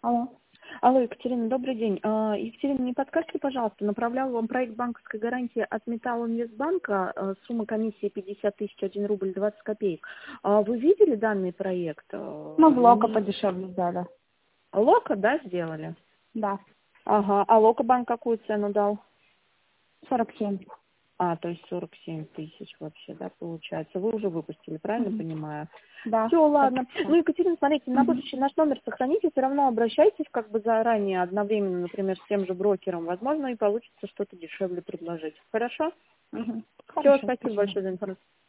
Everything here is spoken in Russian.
Алло. Алло, Екатерина, добрый день. Екатерина, не подскажите, пожалуйста, направлял вам проект банковской гарантии от Металлинвестбанка, сумма комиссии 50 тысяч, 1 рубль 20 копеек. Вы видели данный проект? Мы в Локо подешевле сделали. Локо, да, сделали? Да. Ага, а Локо-банк какую цену дал? 47. То есть 47 тысяч вообще, да, получается. Вы уже выпустили, правильно понимаю? Да. Все, ладно. Так. Ну, Екатерина, смотрите, на будущее наш номер сохраните, все равно обращайтесь как бы заранее, одновременно, например, с тем же брокером, возможно, и получится что-то дешевле предложить. Хорошо? Все, Хорошо, спасибо спасибо. большое за информацию.